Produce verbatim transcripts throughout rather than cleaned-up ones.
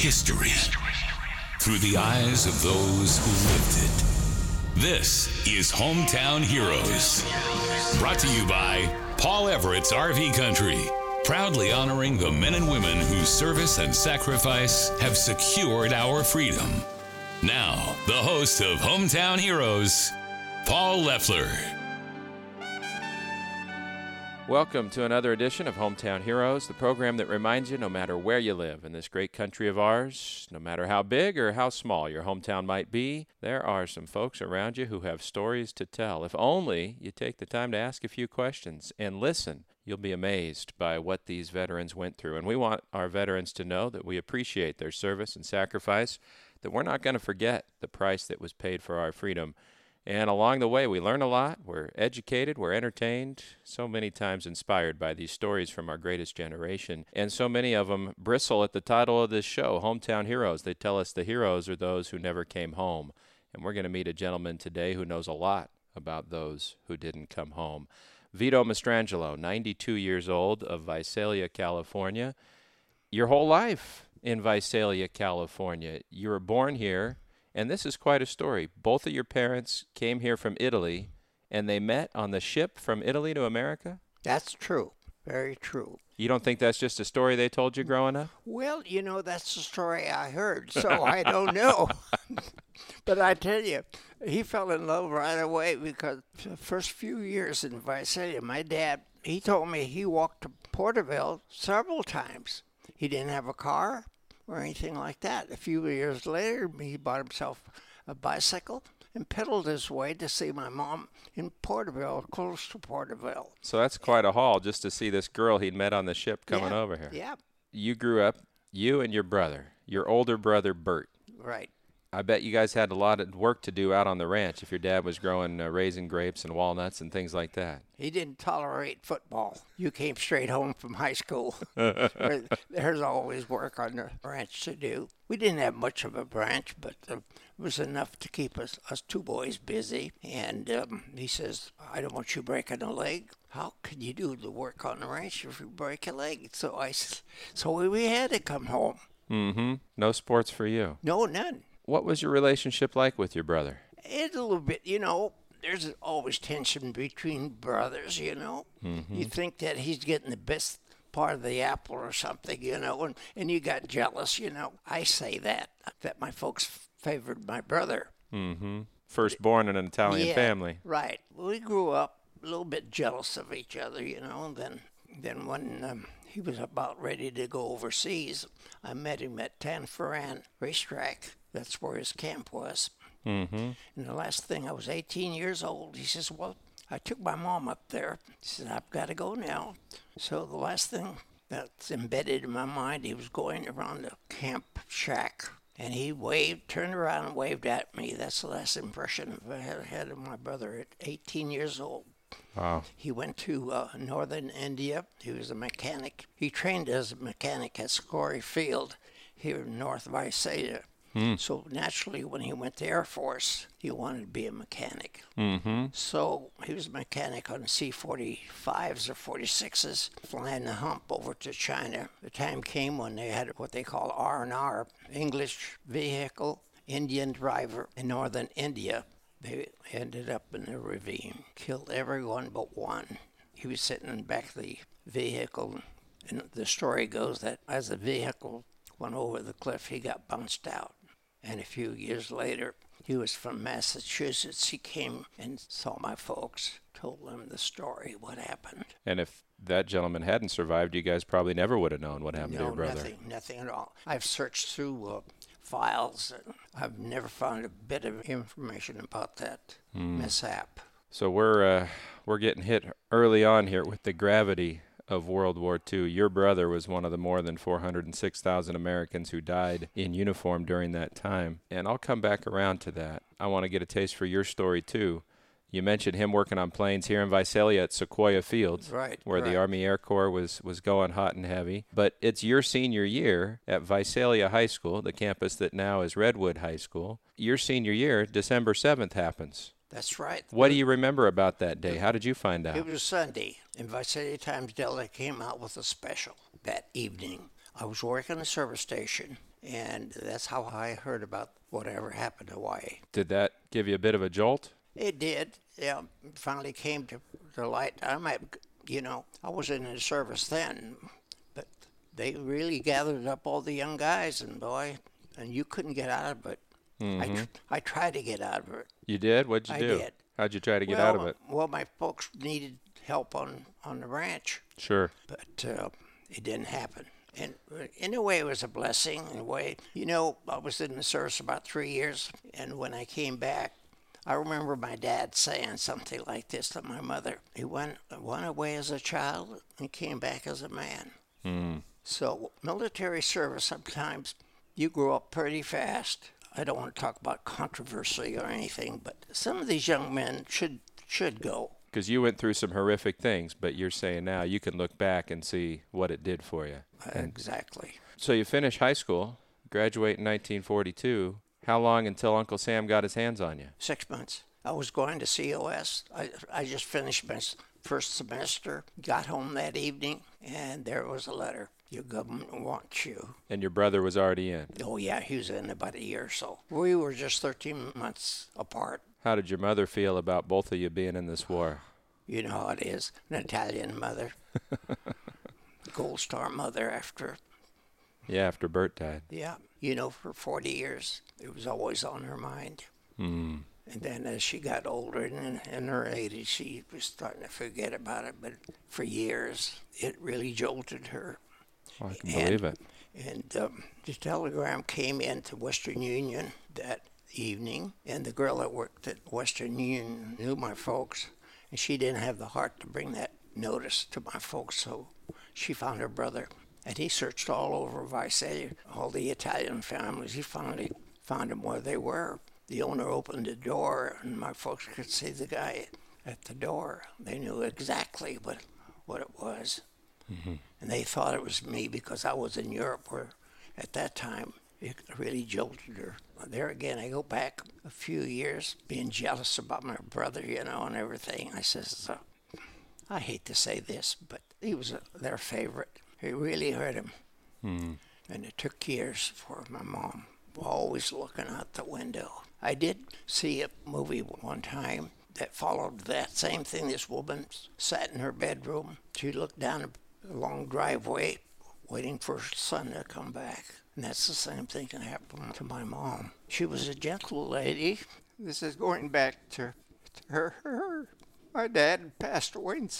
history through the eyes of those who lived it. This is Hometown Heroes, brought to you by Paul Everett's R V Country, proudly honoring the men and women whose service and sacrifice have secured our freedom. Now, the host of Hometown Heroes, Paul Leffler. Welcome to another edition of Hometown Heroes, the program that reminds you no matter where you live in this great country of ours, no matter how big or how small your hometown might be, there are some folks around you who have stories to tell. If only you take the time to ask a few questions and listen, you'll be amazed by what these veterans went through. And we want our veterans to know that we appreciate their service and sacrifice, that we're not going to forget the price that was paid for our freedom. And along the way, we learn a lot, we're educated, we're entertained, so many times inspired by these stories from our greatest generation. And so many of them bristle at the title of this show, Hometown Heroes. They tell us the heroes are those who never came home. And we're going to meet a gentleman today who knows a lot about those who didn't come home. Vito Mastrangelo, ninety-two years old, of Visalia, California. Your whole life in Visalia, California. You were born here. And this is quite a story. Both of your parents came here from Italy, and they met on the ship from Italy to America? That's true. Very true. You don't think that's just a story they told you growing up? Well, you know, that's the story I heard, so I don't know. But I tell you, he fell in love right away because the first few years in Visalia, my dad, he told me he walked to Porterville several times. He didn't have a car or anything like that. A few years later, he bought himself a bicycle and pedaled his way to see my mom in Porterville, close to Porterville. So that's quite a haul just to see this girl he'd met on the ship coming yeah, over here. Yeah. You grew up, you and your brother, your older brother, Bert. Right. I bet you guys had a lot of work to do out on the ranch if your dad was growing uh, raisin grapes and walnuts and things like that. He didn't tolerate football. You came straight home from high school. There's always work on the ranch to do. We didn't have much of a branch, but uh, it was enough to keep us, us two boys busy. And um, he says, I don't want you breaking a leg. How can you do the work on the ranch if you break a leg? So I, so we had to come home. Mm-hmm. No sports for you. No, none. What was your relationship like with your brother? It's a little bit, you know, there's always tension between brothers, you know. Mm-hmm. You think that he's getting the best part of the apple or something, you know, and, and you got jealous, you know. I say that, that my folks favored my brother. Mm-hmm. Firstborn in an Italian yeah, family. Right. We grew up a little bit jealous of each other, you know, and then, then when um, he was about ready to go overseas, I met him at Tanforan Racetrack. That's where his camp was. Mm-hmm. And the last thing, I was eighteen years old. He says, well, I took my mom up there. He said, I've got to go now. So the last thing that's embedded in my mind, he was going around the camp shack. And he waved, turned around and waved at me. That's the last impression I had, had of my brother at eighteen years old. Wow. He went to uh, northern India. He was a mechanic. He trained as a mechanic at Scory Field here in North Visalia. Mm. So naturally, when he went to Air Force, he wanted to be a mechanic. Mm-hmm. So he was a mechanic on C forty-fives or forty-sixes, flying the hump over to China. The time came when they had what they call R and R, English vehicle, Indian driver in northern India. They ended up in a ravine, killed everyone but one. He was sitting in the back of the vehicle, and the story goes that as the vehicle went over the cliff, he got bounced out. And a few years later, he was from Massachusetts. He came and saw my folks, told them the story, what happened. And if that gentleman hadn't survived, you guys probably never would have known what happened no, to your brother. nothing, nothing at all. I've searched through uh, files, and I've never found a bit of information about that mm. mishap. So we're uh, we're getting hit early on here with the gravity of World War Two. Your brother was one of the more than four hundred six thousand Americans who died in uniform during that time. And I'll come back around to that. I want to get a taste for your story, too. You mentioned him working on planes here in Visalia at Sequoia Field, right, where right. the Army Air Corps was, was going hot and heavy. But it's your senior year at Visalia High School, the campus that now is Redwood High School. Your senior year, December seventh, happens. That's right. What do you remember about that day? How did you find out? It was Sunday, and Visalia Times Delta came out with a special that evening. I was working a service station, And that's how I heard about whatever happened to Hawaii. Did that give you a bit of a jolt? It did. Yeah, it finally came to the light. I might, you know, I was in the service then, but they really gathered up all the young guys, and boy, and you couldn't get out of it. Mm-hmm. I, tr- I tried to get out of it. You did? What'd you I do? did. How'd you try to get well, out of it? Well, my folks needed help on, on the ranch. Sure. But uh, it didn't happen. And in a way, it was a blessing. In a way, you know, I was in the service about three years, and when I came back, I remember my dad saying something like this to my mother. He went, went away as a child and came back as a man. Mm. So military service, sometimes you grow up pretty fast. I don't want to talk about controversy or anything, but some of these young men should should go. Because you went through some horrific things, but you're saying now you can look back and see what it did for you. And exactly. So you finish high school, graduate in nineteen forty-two. How long until Uncle Sam got his hands on you? Six months. I was going to C O S. I, I just finished my first semester, got home that evening, and there was a letter. Your government wants you. And your brother was already in? Oh, yeah, he was in about a year or so. We were just thirteen months apart. How did your mother feel about both of you being in this war? You know how it is. An Italian mother. Gold Star mother after. Yeah, after Bert died. Yeah. You know, for forty years, it was always on her mind. Mm. And then as she got older and in, in her eighties, she was starting to forget about it. But for years, it really jolted her. Oh, I can and, believe it. And um, the telegram came into Western Union that evening, and the girl that worked at Western Union knew my folks, and she didn't have the heart to bring that notice to my folks, so she found her brother. And he searched all over Visalia, all the Italian families. He finally found them where they were. The owner opened the door, and my folks could see the guy at the door. They knew exactly what, what it was. Mm-hmm. And they thought it was me because I was in Europe, where at that time it really jolted her. There again, I go back a few years, being jealous about my brother, you know, and everything. I says, uh, I hate to say this, but he was a, their favorite. It really hurt him. Mm. And it took years for my mom always looking out the window. I did see a movie one time that followed that same thing. This woman sat in her bedroom. She looked down a long driveway waiting for her son to come back. And that's the same thing that happened to my mom. She was a gentle lady. This is going back to, to her, her. My dad passed away in,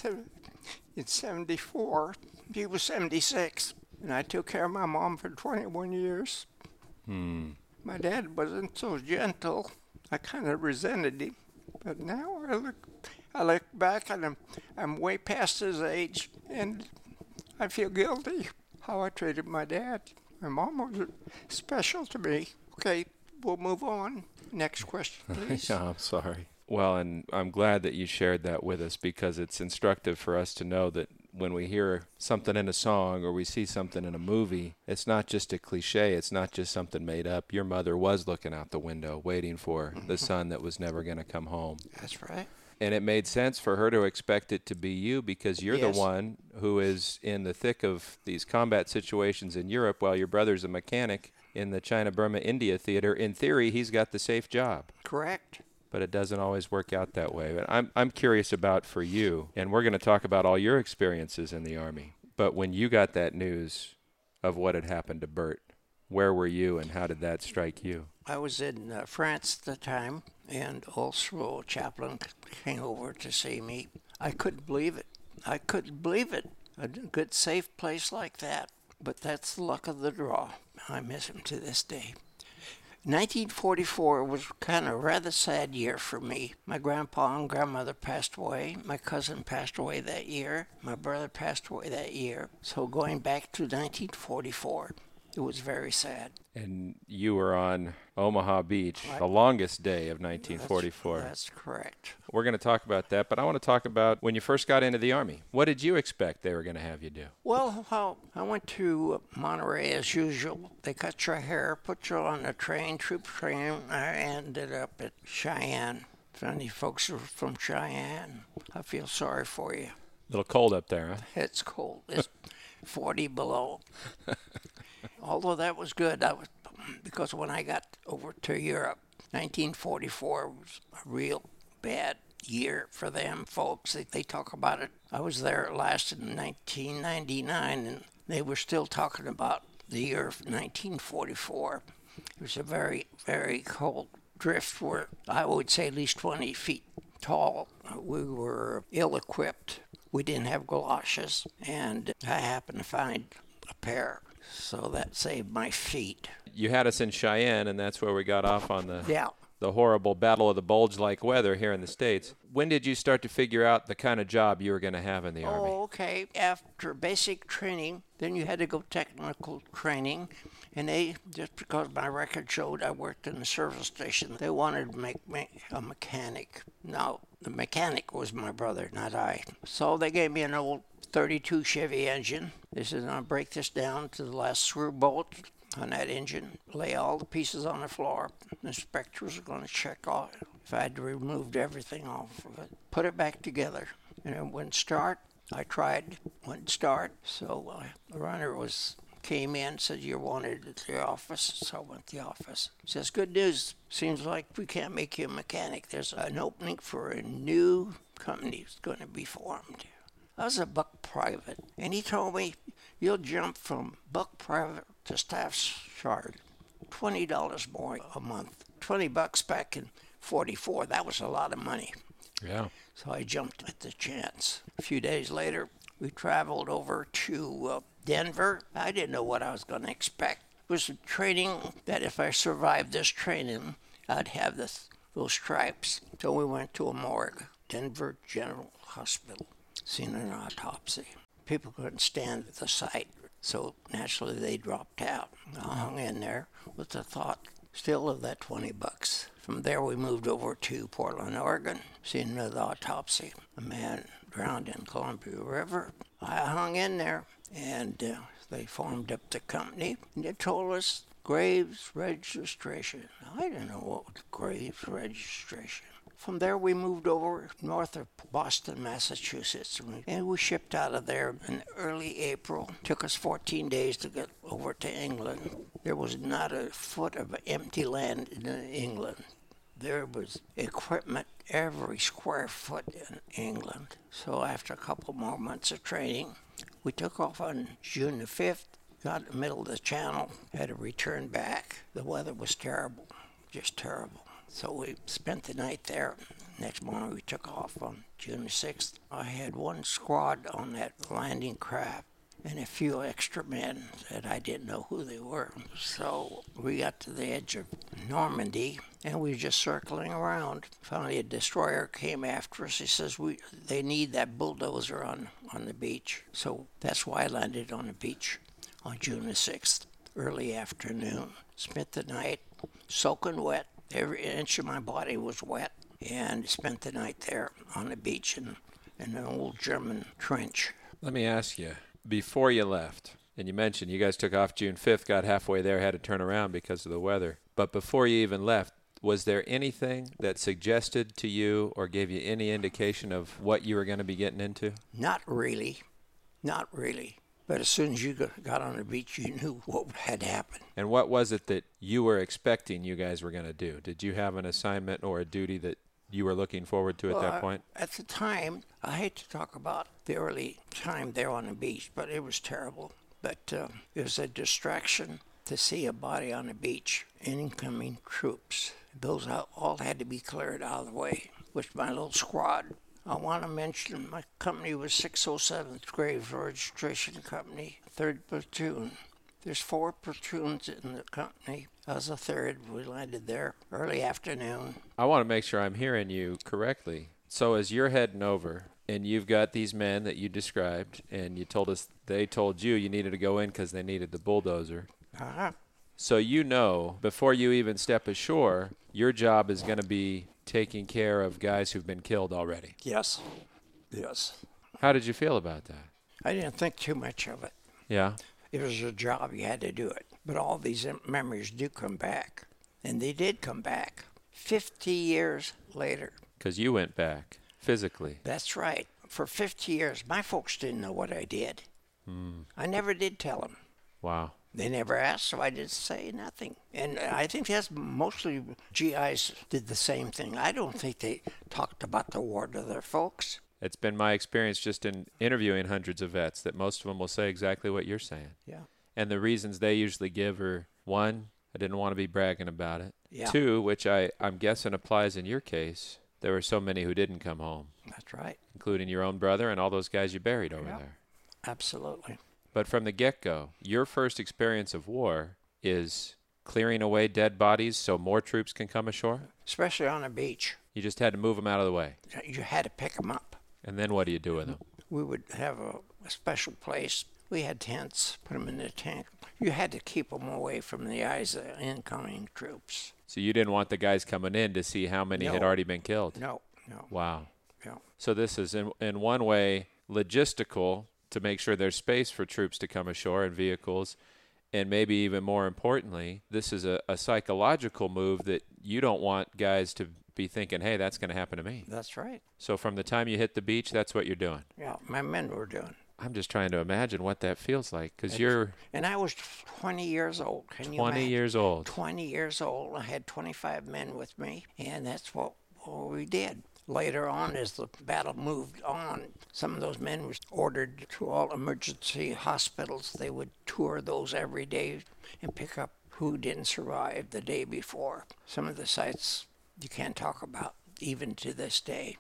in seventy-four. He was seventy-six. And I took care of my mom for twenty-one years. Hmm. My dad wasn't so gentle. I kind of resented him. But now I look, I look back and I'm, I'm way past his age, and I feel guilty how I treated my dad. My mom was special to me. Okay, we'll move on. Next question, please. Yeah, I'm sorry. Well, and I'm glad that you shared that with us, because it's instructive for us to know that when we hear something in a song or we see something in a movie, it's not just a cliche. It's not just something made up. Your mother was looking out the window waiting for the son that was never going to come home. That's right. And it made sense for her to expect it to be you, because you're Yes. the one who is in the thick of these combat situations in Europe while your brother's a mechanic in the China-Burma-India theater. In theory, he's got the safe job. Correct. But it doesn't always work out that way. But I'm I'm curious about for you, and we're going to talk about all your experiences in the Army. But when you got that news of what had happened to Bert, where were you and how did that strike you? I was in uh, France at the time, and also chaplain came over to see me. I couldn't believe it. I couldn't believe it. A good, safe place like that. But that's the luck of the draw. I miss him to this day. nineteen forty-four was kind of a rather sad year for me. My grandpa and grandmother passed away. My cousin passed away that year. My brother passed away that year. So going back to nineteen forty-four, it was very sad. And you were on Omaha Beach, Right. the longest day of nineteen forty-four. That's, that's correct. We're going to talk about that, but I want to talk about when you first got into the Army. What did you expect they were going to have you do? Well, well, I went to Monterey as usual. They cut your hair, put you on a train, troop train. I ended up at Cheyenne. If any folks are from Cheyenne, I feel sorry for you. A little cold up there, huh? It's cold. It's forty below. Although that was good. I was because when I got over to Europe, nineteen forty-four was a real bad year for them folks. They, they talk about it. I was there last in nineteen ninety-nine, and they were still talking about the year of nineteen forty-four. It was a very, very cold drift where I would say at least twenty feet tall. We were ill-equipped. We didn't have galoshes, and I happened to find a pair, so that saved my feet. You had us in Cheyenne, and that's where we got off on the Yeah. the horrible battle of the bulge-like weather here in the States. When did you start to figure out the kind of job you were going to have in the Army? Oh, okay. After basic training, then you had to go technical training. And they, just because my record showed I worked in the service station, they wanted to make me a mechanic. Now, the mechanic was my brother, not I. So they gave me an old thirty-two Chevy engine. They said, I'll break this down to the last screw bolt on that engine, lay all the pieces on the floor. The inspectors are going to check off if I had removed everything off of it. Put it back together. And it wouldn't start. I tried, wouldn't start. So uh, the runner was came in, said, you're wanted at the office. So I went to the office. He says, good news. Seems like we can't make you a mechanic. There's an opening for a new company that's going to be formed. I was a buck private. And he told me, you'll jump from buck private to staff sergeant. twenty dollars more a month. twenty bucks back in forty-four. That was a lot of money. Yeah. So I jumped at the chance. A few days later, we traveled over to uh, Denver. I didn't know what I was going to expect. It was a training that if I survived this training, I'd have this, those stripes. So we went to a morgue, Denver General Hospital, seen an autopsy. People couldn't stand the sight, so naturally they dropped out. I hung in there with the thought still of that twenty bucks. From there we moved over to Portland, Oregon, seen another autopsy. A man drowned in Columbia River. I hung in there, and uh, they formed up the company, and they told us Graves registration. I didn't know what was Graves registration. From there, we moved over north of Boston, Massachusetts, and we shipped out of there in early April. It took us fourteen days to get over to England. There was not a foot of empty land in England. There was equipment every square foot in England. So after a couple more months of training, we took off on June the fifth, got in the middle of the channel, had to return back. The weather was terrible, just terrible. So we spent the night there. Next morning we took off on June the sixth. I had one squad on that landing craft and a few extra men that I didn't know who they were. So we got to the edge of Normandy and we were just circling around. Finally a destroyer came after us. He says, "We they need that bulldozer on, on the beach." So that's why I landed on the beach on June the sixth, early afternoon. Spent the night soaking wet. Every inch of my body was wet, and spent the night there on the beach in, in an old German trench. Let me ask you, before you left, and you mentioned you guys took off June fifth, got halfway there, had to turn around because of the weather. But before you even left, was there anything that suggested to you or gave you any indication of what you were going to be getting into? Not really. Not really. But as soon as you got on the beach, you knew what had happened. And what was it that you were expecting you guys were going to do? Did you have an assignment or a duty that you were looking forward to at well, that point? At the time, I hate to talk about the early time there on the beach, but it was terrible. But uh, it was a distraction to see a body on the beach, incoming troops. Those all had to be cleared out of the way, which my little squad. I want to mention my company was six oh seventh Graves Registration Company, third Platoon. There's four platoons in the company. I was a third. We landed there early afternoon. I want to make sure I'm hearing you correctly. So as you're heading over, and you've got these men that you described, and you told us they told you you needed to go in because they needed the bulldozer. Uh-huh. So you know, before you even step ashore, your job is going to be taking care of guys who've been killed already. Yes. Yes. How did you feel about that? I didn't think too much of it. Yeah. It was a job. You had to do it. But all these memories do come back. And they did come back fifty years later. Because you went back physically. That's right. For fifty years, my folks didn't know what I did. Mm. I never did tell them. Wow. They never asked, so I didn't say nothing. And I think that's mostly G Is did the same thing. I don't think they talked about the war to their folks. It's been my experience just in interviewing hundreds of vets that most of them will say exactly what you're saying. Yeah. And the reasons they usually give are, one, I didn't want to be bragging about it. Yeah. Two, which I, I'm guessing applies in your case, there were so many who didn't come home. That's right. Including your own brother and all those guys you buried over Yeah. there. Absolutely. But from the get-go, your first experience of war is clearing away dead bodies so more troops can come ashore? Especially on the beach. You just had to move them out of the way. You had to pick them up. And then what do you do with them? We would have a, a special place. We had tents, put them in the tent. You had to keep them away from the eyes of incoming troops. So you didn't want the guys coming in to see how many No. had already been killed? No, no. Wow. No. So this is, in, in one way, logistical to make sure there's space for troops to come ashore and vehicles. And maybe even more importantly, this is a, a psychological move that you don't want guys to be thinking, hey, that's going to happen to me. That's right. So from the time you hit the beach, that's what you're doing. Yeah, my men were doing. I'm just trying to imagine what that feels like, because you're And I was twenty years old. Can you twenty imagine? years old. twenty years old. I had twenty-five men with me, and that's what, what we did. Later on, as the battle moved on, some of those men were ordered to all emergency hospitals. They would tour those every day and pick up who didn't survive the day before. Some of the sites you can't talk about, even to this day.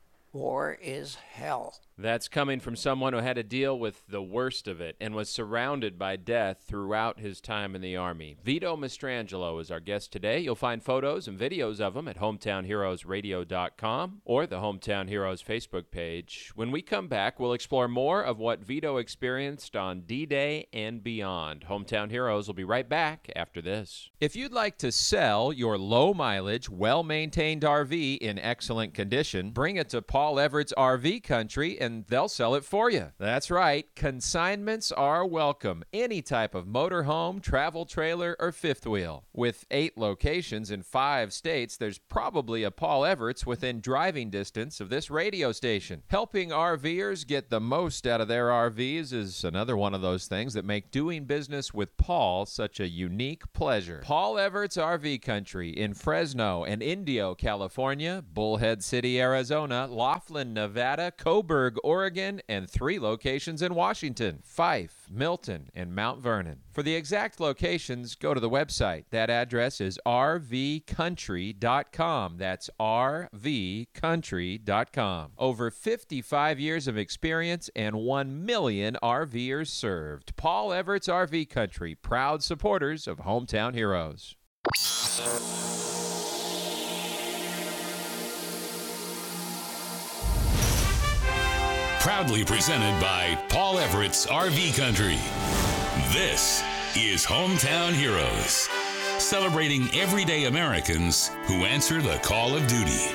War is hell. That's coming from someone who had to deal with the worst of it and was surrounded by death throughout his time in the Army. Vito Mastrangelo is our guest today. You'll find photos and videos of him at hometown heroes radio dot com or the Hometown Heroes Facebook page. When we come back, we'll explore more of what Vito experienced on D-Day and beyond. Hometown Heroes will be right back after this. If you'd like to sell your low-mileage, well-maintained R V in excellent condition, bring it to Paul Everett's R V Country and they'll sell it for you. That's right. Consignments are welcome. Any type of motorhome, travel trailer, or fifth wheel. With eight locations in five states, there's probably a Paul Everett's within driving distance of this radio station. Helping RVers get the most out of their R Vs is another one of those things that make doing business with Paul such a unique pleasure. Paul Everett's R V Country in Fresno and Indio, California, Bullhead City, Arizona, Laughlin, Nevada, Coburg, Oregon, and three locations in Washington, Fife, Milton, and Mount Vernon. For the exact locations, go to the website. That address is r v country dot com. That's r v country dot com. Over fifty-five years of experience and one million RVers served. Paul Everett's R V Country, proud supporters of Hometown Heroes. Proudly presented by Paul Everett's R V Country. This is Hometown Heroes, celebrating everyday Americans who answer the call of duty.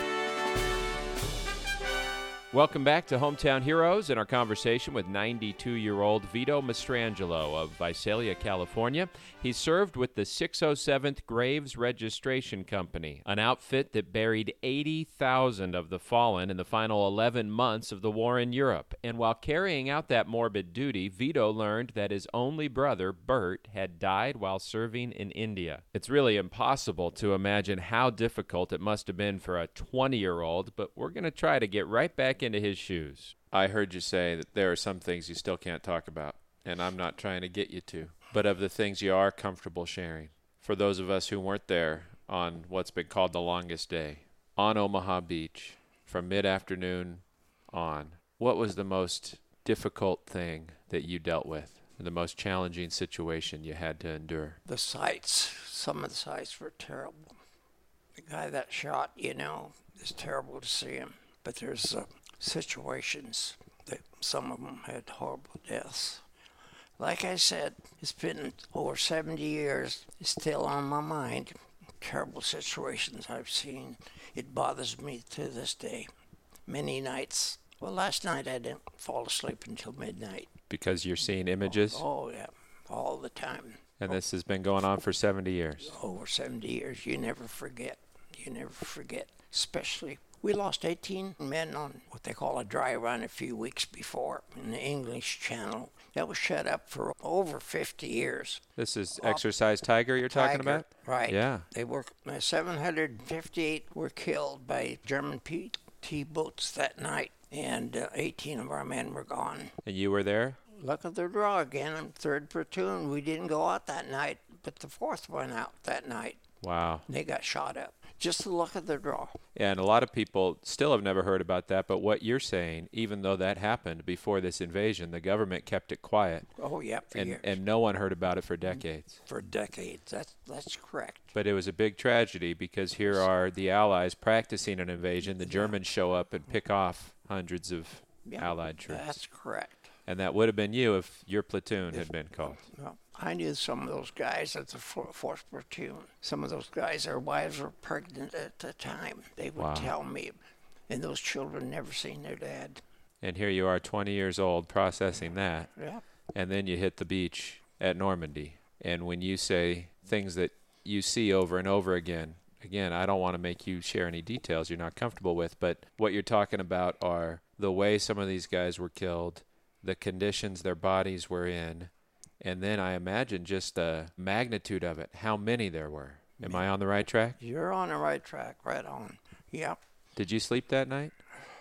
Welcome back to Hometown Heroes and our conversation with ninety-two-year-old Vito Mastrangelo of Visalia, California. He served with the six oh seventh Graves Registration Company, an outfit that buried eighty thousand of the fallen in the final eleven months of the war in Europe. And while carrying out that morbid duty, Vito learned that his only brother, Bert, had died while serving in India. It's really impossible to imagine how difficult it must have been for a twenty-year-old, but we're going to try to get right back into his shoes. I heard you say that there are some things you still can't talk about, and I'm not trying to get you to, but of the things you are comfortable sharing. For those of us who weren't there on what's been called the longest day, on Omaha Beach, from mid-afternoon on, what was the most difficult thing that you dealt with, the most challenging situation you had to endure? The sights, some of the sights were terrible. The guy that shot, you know, it's terrible to see him. But there's uh, situations that some of them had horrible deaths. Like I said, it's been over seventy years. It's still on my mind. Terrible situations I've seen. It bothers me to this day. Many nights. Well, last night I didn't fall asleep until midnight. Because you're seeing images? Oh, oh yeah, all the time. And this has been going on for seventy years. Over seventy years. You never forget. You never forget. Especially, we lost eighteen men on what they call a dry run a few weeks before in the English Channel. That was shut up for over fifty years. This is Exercise Tiger you're talking Tiger, about? Right. Yeah. They were uh, seven hundred fifty-eight were killed by German P T boats that night, and uh, eighteen of our men were gone. And you were there? Luck of the draw again. I'm third platoon. We didn't go out that night, but the fourth went out that night. Wow. They got shot up. Just the luck of the draw. Yeah, and a lot of people still have never heard about that, but what you're saying, even though that happened before this invasion, the government kept it quiet. Oh, yeah, for and, years. and no one heard about it for decades. For decades. That's, that's correct. But it was a big tragedy because here are the Allies practicing an invasion. The Germans show up and pick off hundreds of Yeah, Allied troops. That's correct. And that would have been you if your platoon had been called. Well, I knew some of those guys at the four- fourth platoon. Some of those guys, their wives were pregnant at the time. They would Wow. tell me, and those children never seen their dad. And here you are twenty years old processing that. Yeah. And then you hit the beach at Normandy. And when you say things that you see over and over again, again, I don't want to make you share any details you're not comfortable with, but what you're talking about are the way some of these guys were killed, the conditions their bodies were in, and then I imagine just the magnitude of it, how many there were. Am I on the right track? You're on the right track, right on. Yep. Did you sleep that night?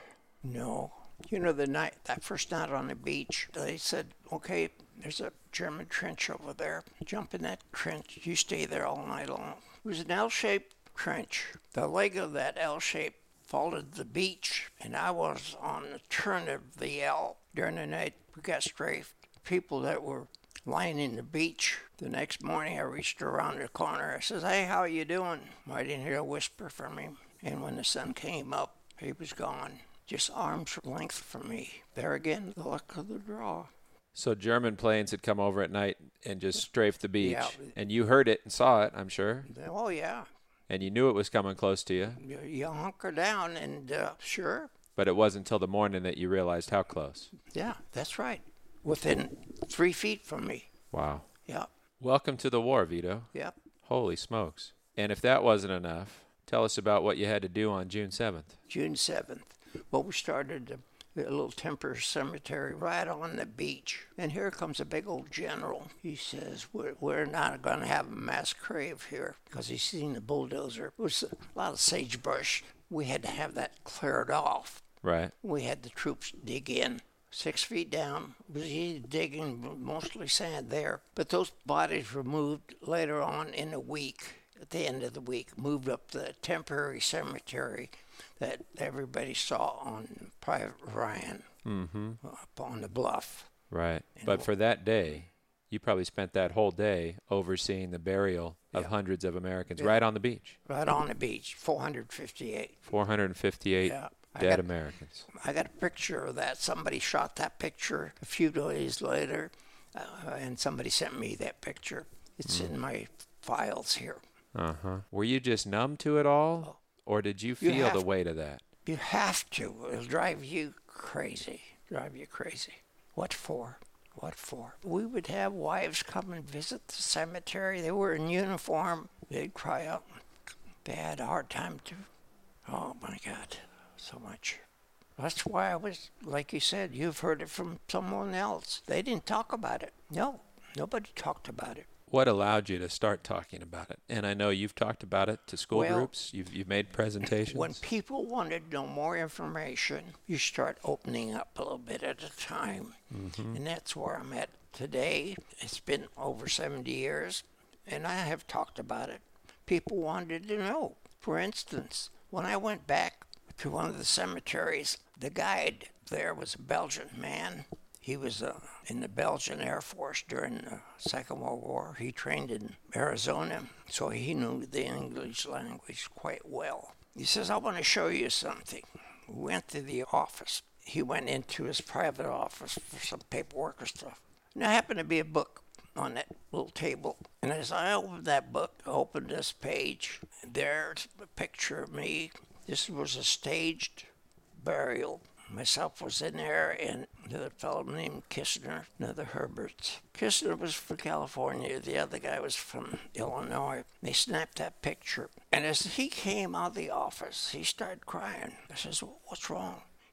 No. You know, the night, that first night on the beach, they said, okay, there's a German trench over there. Jump in that trench. You stay there all night long. It was an L-shaped trench. The leg of that L shape followed the beach, and I was on the turn of the L. During the night, we got strafed. People that were lying in the beach. The next morning, I reached around the corner. I says, hey, how you doing? I didn't hear a whisper from him. And when the sun came up, he was gone. Just arm's length from me. There again, the luck of the draw. So German planes had come over at night and just strafed the beach. Yeah. And you heard it and saw it, I'm sure. Oh, yeah. And you knew it was coming close to you. You, you hunker down and uh, sure. But it wasn't until the morning that you realized how close. Yeah, that's right. Within three feet from me. Wow. Yeah. Welcome to the war, Vito. Yep. Holy smokes. And if that wasn't enough, tell us about what you had to do on June seventh. June seventh. Well, we started a, a little temporary cemetery right on the beach. And here comes a big old general. He says, we're, we're not going to have a mass grave here because he's seen the bulldozer. It was a lot of sagebrush. We had to have that cleared off. Right. We had the troops dig in. Six feet down, was easy digging, mostly sand there. But those bodies were moved later on in the week, at the end of the week, moved up the temporary cemetery that everybody saw on Private Ryan, Mm-hmm. up on the bluff. Right. But for that day, you probably spent that whole day overseeing the burial of Yeah. hundreds of Americans Yeah. right on the beach. Right on the beach, four hundred fifty-eight. four hundred fifty-eight Yeah. I dead got- Americans. I got a picture of that. Somebody shot that picture a few days later, uh, and somebody sent me that picture. It's in my files here. Uh-huh. Were you just numb to it all, or did you You feel the have- weight of that? You have to. It'll drive you crazy. Drive you crazy. What for? What for? We would have wives come and visit the cemetery. They were in uniform. They'd cry out. They had a hard time too. Oh my God, so much. That's why I was, like you said, you've heard it from someone else. They didn't talk about it. No, nobody talked about it. What allowed you to start talking about it? And I know you've talked about it to school Well, groups. You've you've made presentations. When people wanted to know more information, you start opening up a little bit at a time. Mm-hmm. And that's where I'm at today. It's been over seventy years, and I have talked about it. People wanted to know. For instance, when I went back to one of the cemeteries, the guide there was a Belgian man. He was uh, in the Belgian Air Force during the Second World War. He trained in Arizona, so he knew the English language quite well. He says, I want to show you something. We went to the office. He went into his private office for some paperwork or stuff. And there happened to be a book on that little table. And as I opened that book, I opened this page, and there's a picture of me. This was a staged burial. Myself was in there, and another fellow named Kistner, another Herbert. Kistner was from California. The other guy was from Illinois. They snapped that picture. And as he came out of the office, he started crying. I says, well, what's wrong? He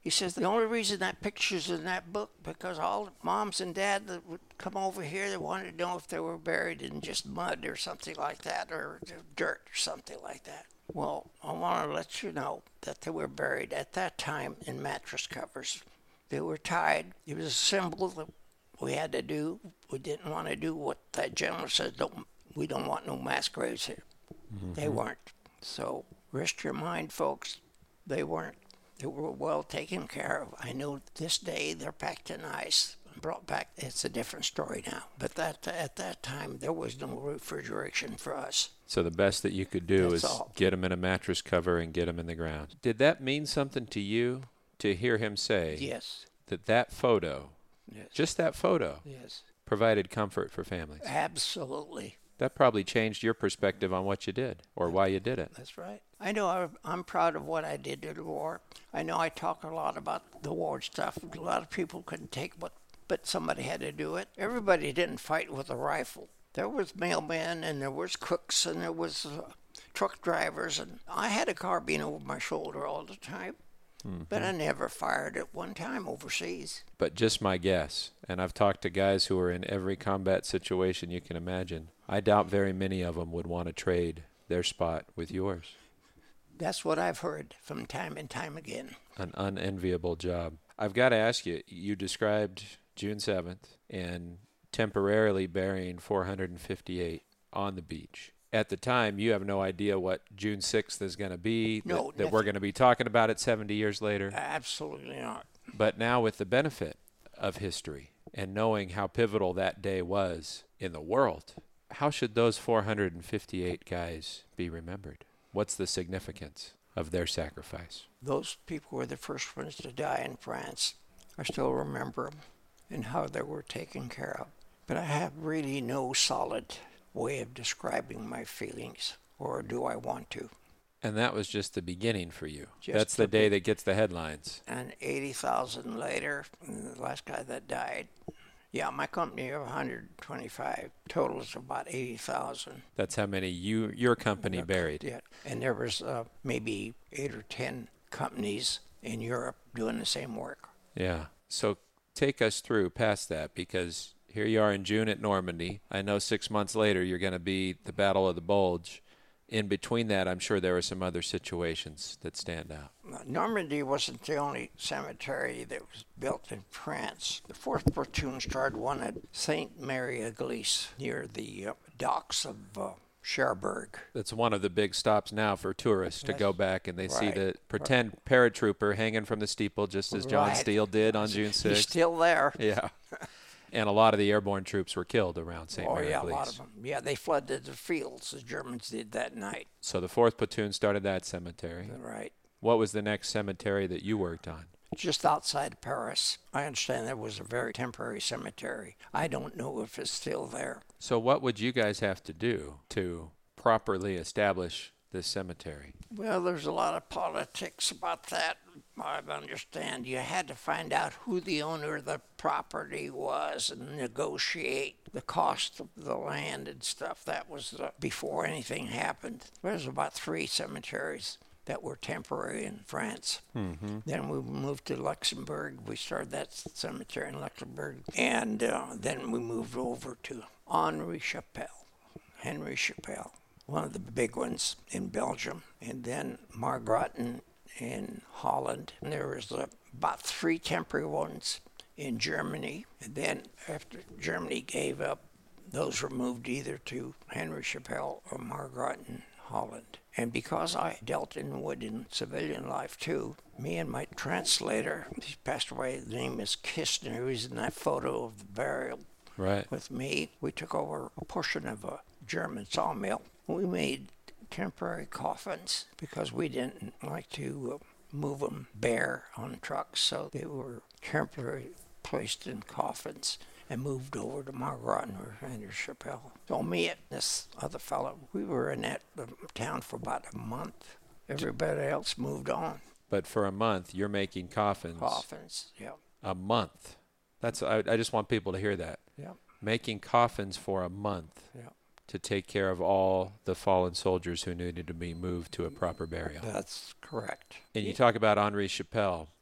He says, the only reason that picture's in that book, because all the moms and dad that would come over here, they wanted to know if they were buried in just mud or something like that, or dirt or something like that. Well, I want to let you know that they were buried at that time in mattress covers. They were tied. It was a symbol that we had to do. We didn't want to do what that gentleman said, don't, we don't want no mass graves here. Mm-hmm. They weren't. So rest your mind, folks. They weren't. They were well taken care of. I know this day they're packed in ice and brought back. It's a different story now. But that at that time, there was no refrigeration for us. So the best that you could do That's is all. get them in a mattress cover and get them in the ground. Did that mean something to you to hear him say Yes. that that photo, Yes. just that photo, Yes. provided comfort for families? Absolutely. That probably changed your perspective on what you did or why you did it. That's right. I know I- I'm proud of what I did to the war. I know I talk a lot about the war stuff. A lot of people couldn't take what, but somebody had to do it. Everybody didn't fight with a rifle. There was mailmen and there was cooks and there was uh, truck drivers, and I had a carbine over my shoulder all the time. Mm-hmm. But I never fired at one time overseas. But just my guess, and I've talked to guys who are in every combat situation you can imagine, I doubt very many of them would want to trade their spot with yours. That's what I've heard from time and time again. An unenviable job. I've got to ask you, you described June seventh and temporarily burying four hundred fifty-eight on the beach. At the time, you have no idea what June sixth is going to be, No, that, that we're going to be talking about it seventy years later. Absolutely not. But now with the benefit of history and knowing how pivotal that day was in the world, how should those four hundred fifty-eight guys be remembered? What's the significance of their sacrifice? Those people were the first ones to die in France. I still remember them and how they were taken care of. But I have really no solid way of describing my feelings, or do I want to? And that was just the beginning for you. Just That's the day be- that gets the headlines. And eighty thousand later, the last guy that died, yeah, my company of one hundred twenty-five totals about eighty thousand. That's how many you your company buried. Yeah, and there was uh, maybe eight or ten companies in Europe doing the same work. Yeah. So take us through past that, because here you are in June at Normandy. I know six months later you're going to be the Battle of the Bulge. In between that, I'm sure there are some other situations that stand out. Normandy wasn't the only cemetery that was built in France. The fourth Platoon started one at Saint Mary Église near the uh, docks of uh, Cherbourg. That's one of the big stops now for tourists to Yes. go back and they see Right. the pretend paratrooper hanging from the steeple, just as John Right. Steele did on June He's sixth. still there. Yeah. And a lot of the airborne troops were killed around Saint Oh, Mary yeah, a lot Église. of them. Yeah, they flooded the fields, the Germans did that night. So the fourth Platoon started that cemetery. Right. What was the next cemetery that you worked on? Just outside Paris. I understand that was a very temporary cemetery. I don't know if it's still there. So what would you guys have to do to properly establish this cemetery? Well, there's a lot of politics about that. I understand you had to find out who the owner of the property was and negotiate the cost of the land and stuff. That was uh, before anything happened. There's about three cemeteries that were temporary in France. Mm-hmm. Then we moved to Luxembourg. We started that cemetery in Luxembourg. And uh, then we moved over to Henri Chapelle, Henri Chapelle, one of the big ones in Belgium. And then Margraten in Holland. And there was uh, about three temporary ones in Germany. And then after Germany gave up, those were moved either to Henri Chapelle or Margraten, Holland. And because I dealt in wood in civilian life too, me and my translator, he passed away, his name is Kistner, who was in that photo of the burial Right. with me. We took over a portion of a German sawmill. We made temporary coffins because we didn't like to uh, move them bare on trucks, so they were temporarily placed in coffins and moved over to Margraten or Henri Chapelle. So me and this other fellow, we were in that um, town for about a month. Everybody else moved on. But for a month, you're making coffins. Coffins, yeah, A month. That's. I, I just want people to hear that. yeah, Making coffins for a month yeah. to take care of all the fallen soldiers who needed to be moved to a proper burial. That's correct. And you talk about Henri Chapelle.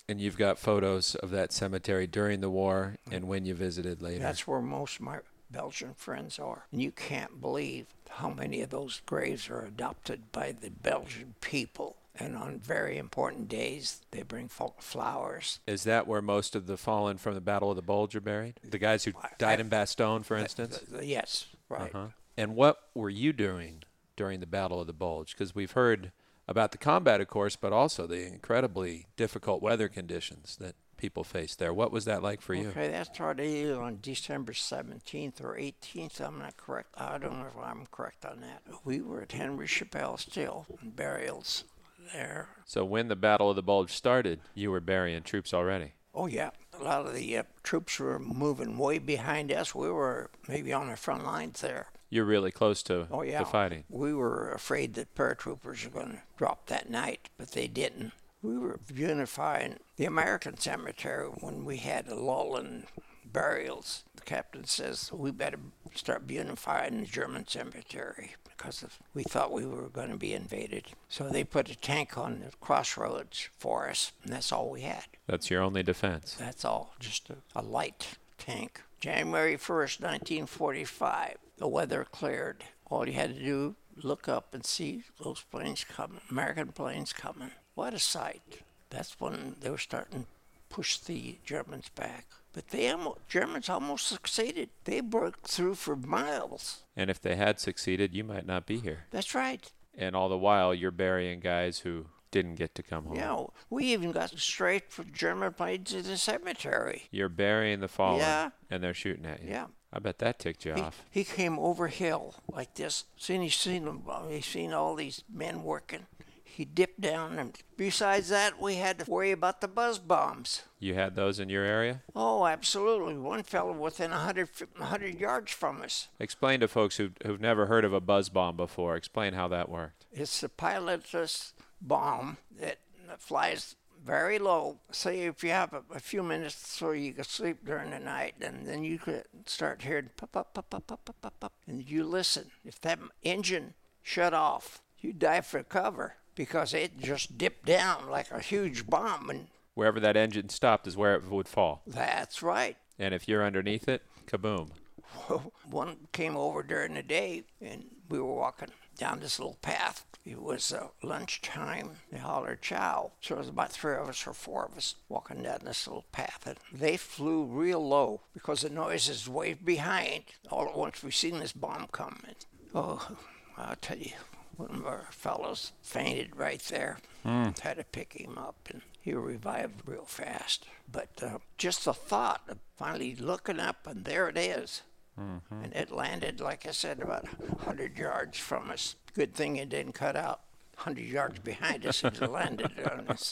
And you've got photos of that cemetery during the war and when you visited later. That's where most of my Belgian friends are. And you can't believe how many of those graves are adopted by the Belgian people. And on very important days, they bring flowers. Is that where most of the fallen from the Battle of the Bulge are buried? The guys who died I, in Bastogne, for instance? I, yes, right. Uh-huh. And what were you doing during the Battle of the Bulge? Because we've heard about the combat, of course, but also the incredibly difficult weather conditions that people faced there. What was that like for you? Okay, that started either on December seventeenth or eighteenth. I'm not correct. I don't know if I'm correct on that. We were at Henry Chappelle still, in burials there. So when the Battle of the Bulge started, you were burying troops already? Oh, yeah. A lot of the uh, troops were moving way behind us. We were maybe on the front lines there. You're really close to oh, yeah. the fighting. We were afraid that paratroopers were going to drop that night, but they didn't. We were unifying the American cemetery when we had a lull in burials. The captain says, we better start unifying the German cemetery because of, we thought we were going to be invaded. So they put a tank on the crossroads for us, and that's all we had. That's your only defense? That's all, just a, a light tank. January first, nineteen forty-five, the weather cleared. All you had to do, look up and see those planes coming, American planes coming. What a sight. That's when they were starting to push the Germans back. But the Germans almost succeeded. They broke through for miles. And if they had succeeded, you might not be here. That's right. And all the while, you're burying guys who didn't get to come home. Yeah, we even got straight from German planes in the cemetery. You're burying the fallen, yeah. and they're shooting at you. Yeah. I bet that ticked you he, off. He came over hill like this. Soon he seen them. He seen all these men working. He dipped down, and besides that, we had to worry about the buzz bombs. You had those in your area? Oh, absolutely. One fellow within one hundred, one hundred yards from us. Explain to folks who've, who've never heard of a buzz bomb before. Explain how that worked. It's a pilotless bomb that flies very low. Say if you have a, a few minutes so you can sleep during the night, and then you could start hearing pop, pop, pop, pop, pop, pop, pop, pop, and you listen. If that engine shut off, you dive for cover because it just dipped down like a huge bomb. And wherever that engine stopped is where it would fall. That's right. And if you're underneath it, kaboom. Well, one came over during the day, and we were walking down this little path. It was uh, lunchtime. They hollered chow. So it was about three of us or four of us walking down this little path. And they flew real low because the noise is way behind. All at once we seen this bomb coming. Oh, I'll tell you, one of our fellows fainted right there. Mm. Had to pick him up, and he revived real fast. But uh, just the thought of finally looking up, and there it is. Mm-hmm. And it landed, like I said, about one hundred yards from us. Good thing it didn't cut out one hundred yards behind us. It landed on us.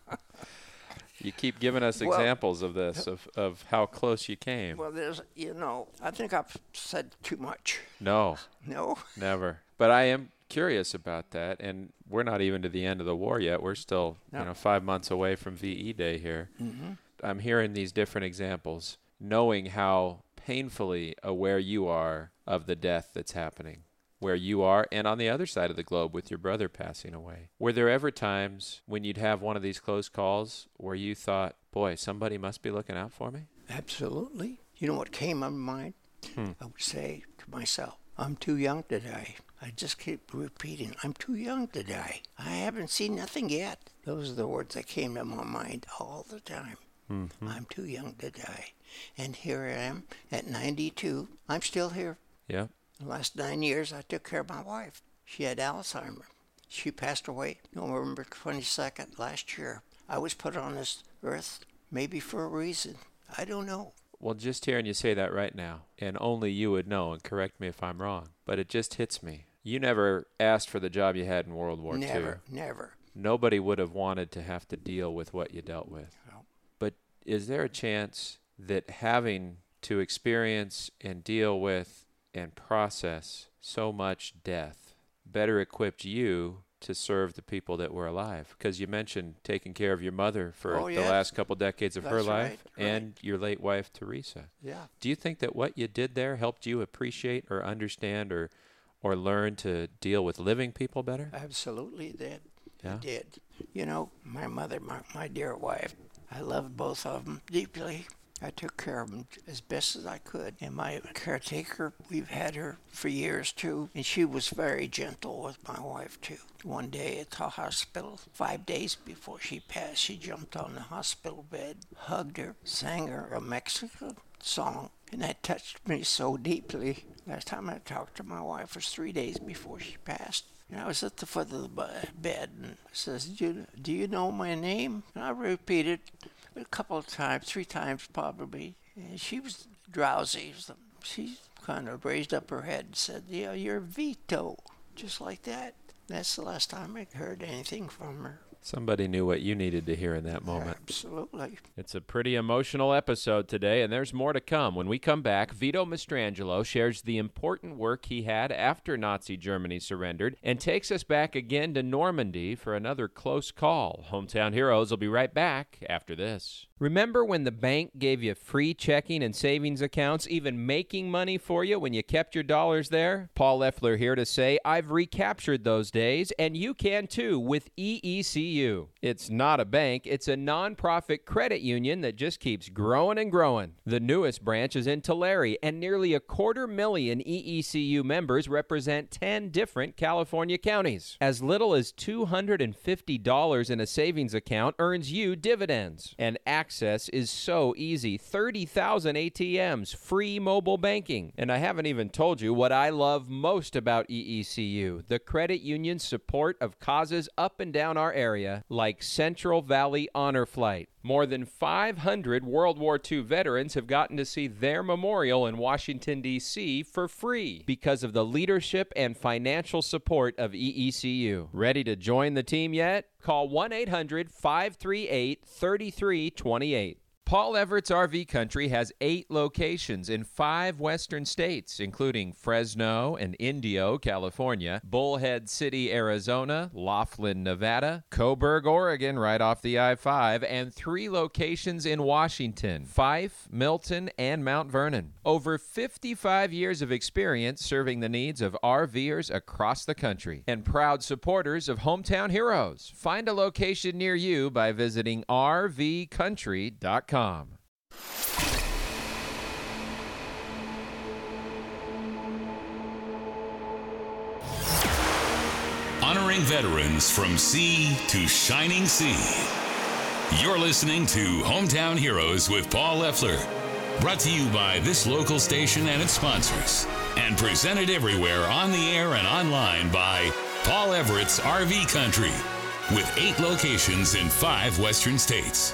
You keep giving us well, examples of this, of, of how close you came. Well, there's, you know, I think I've said too much. No. No? Never. But I am curious about that, and we're not even to the end of the war yet. We're still, no. you know, five months away from V E Day here. Mm-hmm. I'm hearing these different examples, knowing how painfully aware you are of the death that's happening where you are and on the other side of the globe with your brother passing away. Were there ever times when you'd have one of these close calls where you thought, boy, somebody must be looking out for me? Absolutely. You know what came to mind? Hmm. I would say to myself, I'm too young to die. I just keep repeating, I'm too young to die. I haven't seen nothing yet. Those are the words that came to my mind all the time. Mm-hmm. I'm too young to die. And here I am at ninety-two. I'm still here. Yeah. The last nine years, I took care of my wife. She had Alzheimer's. She passed away November twenty-second last year. I was put on this earth maybe for a reason. I don't know. Well, just hearing you say that right now, and only you would know, and correct me if I'm wrong, but it just hits me. You never asked for the job you had in World War never, Two. Never, never. Nobody would have wanted to have to deal with what you dealt with. No. But is there a chance that having to experience and deal with and process so much death better equipped you to serve the people that were alive? Because you mentioned taking care of your mother for oh, the yes. last couple decades of That's her life right, and right. your late wife, Teresa. Yeah. Do you think that what you did there helped you appreciate or understand or or learn to deal with living people better? Absolutely did. Yeah? It did. You know, my mother, my, my dear wife, I loved both of them deeply. I took care of them as best as I could. And my caretaker, we've had her for years too, and she was very gentle with my wife too. One day at the hospital, five days before she passed, she jumped on the hospital bed, hugged her, sang her a Mexican song, and that touched me so deeply. Last time I talked to my wife was three days before she passed. And I was at the foot of the bed and says, do you, do you know my name? And I repeated a couple of times, three times probably. And she was drowsy. She kind of raised up her head and said, yeah, you're Vito. Just like that. That's the last time I heard anything from her. Somebody knew what you needed to hear in that moment. Absolutely. It's a pretty emotional episode today, and there's more to come. When we come back, Vito Mastrangelo shares the important work he had after Nazi Germany surrendered and takes us back again to Normandy for another close call. Hometown Heroes will be right back after this. Remember when the bank gave you free checking and savings accounts, even making money for you when you kept your dollars there? Paul Leffler here to say I've recaptured those days, and you can too with E E C U. It's not a bank, it's a nonprofit credit union that just keeps growing and growing. The newest branch is in Tulare, and nearly a quarter million E E C U members represent ten different California counties. As little as two hundred fifty dollars in a savings account earns you dividends. And access is so easy. thirty thousand A T Ms, free mobile banking. And I haven't even told you what I love most about E E C U, the credit union's support of causes up and down our area, like Central Valley Honor Flight. More than five hundred World War Two veterans have gotten to see their memorial in Washington, D C for free because of the leadership and financial support of E E C U. Ready to join the team yet? Call one eight hundred five three eight three three two eight. Paul Everett's R V Country has eight locations in five western states, including Fresno and Indio, California, Bullhead City, Arizona, Laughlin, Nevada, Coburg, Oregon, right off the I five, and three locations in Washington, Fife, Milton, and Mount Vernon. Over fifty-five years of experience serving the needs of RVers across the country, and proud supporters of Hometown Heroes. Find a location near you by visiting R V country dot com. Honoring veterans from sea to shining sea. You're listening to Hometown Heroes with Paul Leffler. Brought to you by this local station and its sponsors. And presented everywhere on the air and online by Paul Everett's R V Country. With eight locations in five western states.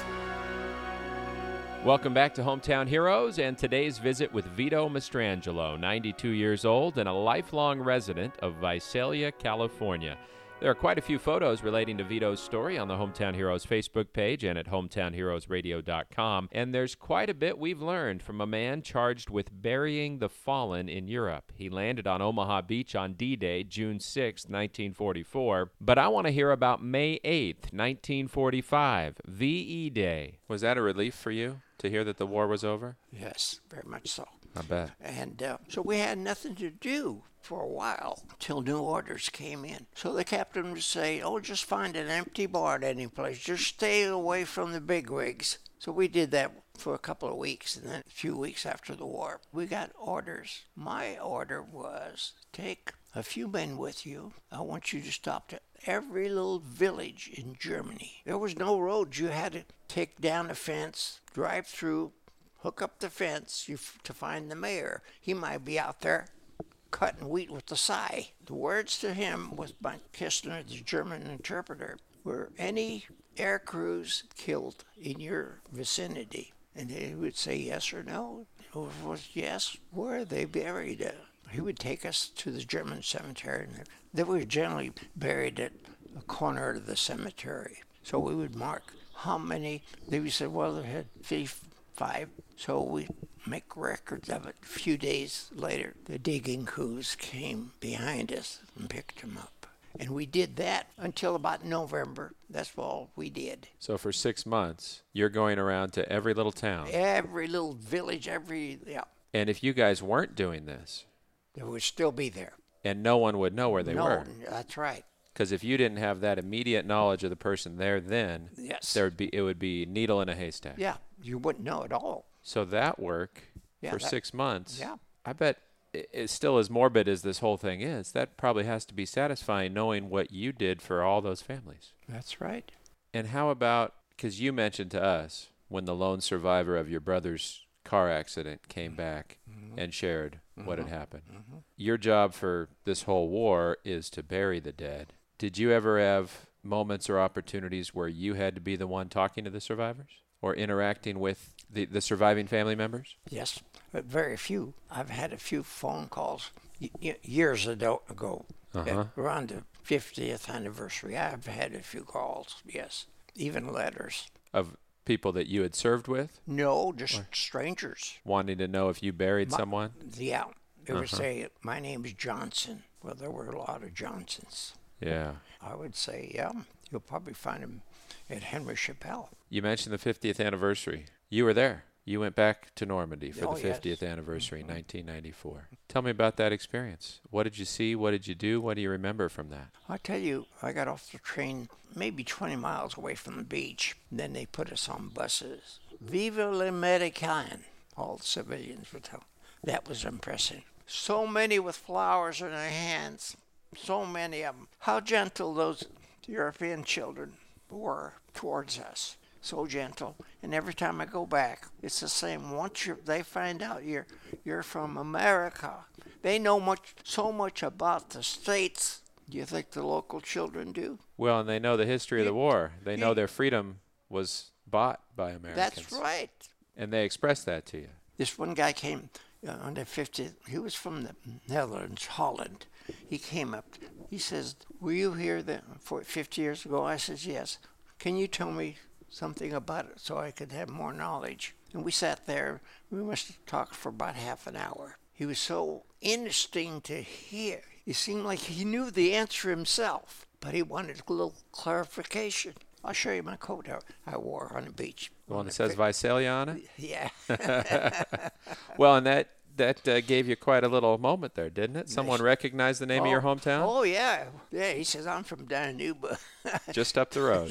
Welcome back to Hometown Heroes and today's visit with Vito Mastrangelo, ninety-two years old and a lifelong resident of Visalia, California. There are quite a few photos relating to Vito's story on the Hometown Heroes Facebook page and at hometown heroes radio dot com, and there's quite a bit we've learned from a man charged with burying the fallen in Europe. He landed on Omaha Beach on D-Day, June sixth, nineteen forty-four, but I want to hear about May eighth, nineteen forty-five, V E Day. Was that a relief for you to hear that the war was over? Yes, very much so. I bet. And uh, so we had nothing to do for a while till new orders came in. So the captain would say, oh, just find an empty bar at any place. Just stay away from the bigwigs. So we did that for a couple of weeks, and then a few weeks after the war, we got orders. My order was, take a few men with you. I want you to stop to every little village in Germany. There was no roads. You had to take down a fence, drive through, hook up the fence you f- to find the mayor. He might be out there cutting wheat with the scythe. The words to him was by Kistner, the German interpreter, were any air crews killed in your vicinity? And he would say yes or no. If it was yes, where are they buried at? He would take us to the German cemetery, and they were generally buried at a corner of the cemetery. So we would mark how many. They would say, well, they had five. So we make records of it. A few days later, the digging crews came behind us and picked them up. And we did that until about November. That's all we did. So for six months, you're going around to every little town. Every little village, every, yeah. And if you guys weren't doing this, they would still be there. And no one would know where they no, were. That's right. Because if you didn't have that immediate knowledge of the person there then, Yes. there would be it would be needle in a haystack. Yeah, you wouldn't know at all. So that work Yeah, for that- six months, Yeah. I bet it, it's still as morbid as this whole thing is. That probably has to be satisfying knowing what you did for all those families. That's right. And how about, because you mentioned to us when the lone survivor of your brother's car accident came back Mm-hmm. and shared what had happened. Mm-hmm. Your job for this whole war is to bury the dead. Did you ever have moments or opportunities where you had to be the one talking to the survivors or interacting with the, the surviving family members? Yes, but very few. I've had a few phone calls y- y- years ago, ago Uh-huh. uh, around the fiftieth anniversary. I've had a few calls, yes, even letters. Of people that you had served with, No, just strangers. wanting to know if you buried My- someone? Yeah, they would Uh-huh. say, my name is Johnson. Well, there were a lot of Johnsons. Yeah. I would say, yeah, you'll probably find him at Henry Chappelle. You mentioned the fiftieth anniversary. You were there. You went back to Normandy for Oh, the yes. fiftieth anniversary in nineteen ninety-four. Tell me about that experience. What did you see? What did you do? What do you remember from that? I tell you, I got off the train maybe twenty miles away from the beach. Then they put us on buses. Viva l'Américain, all the civilians would tell. That was impressive. So many with flowers in their hands. So many of them. How gentle those European children were towards us. So gentle. And every time I go back, it's the same. Once you they find out you're you're from America, they know much so much about the states. Do you think the local children do? Well, and they know the history of the Ye- war. They know ye- their freedom was bought by Americans. That's right. And they expressed that to you. This one guy came uh, on the fiftieth. He was from the Netherlands, Holland. He came up. He says, "Were you here then for fifty years ago?" I says, "Yes." "Can you tell me something about it so I could have more knowledge?" And we sat there. We must have talked for about half an hour. He was so interesting to hear. It seemed like he knew the answer himself, but he wanted a little clarification. I'll show you my coat I, I wore on the beach. The one On that the says fi- Visalia on it? Yeah. Well, and that that uh, gave you quite a little moment there, didn't it? Someone recognized the name of your Oh, hometown? Oh, yeah. Yeah, he says, "I'm from Danuba." Just up the road.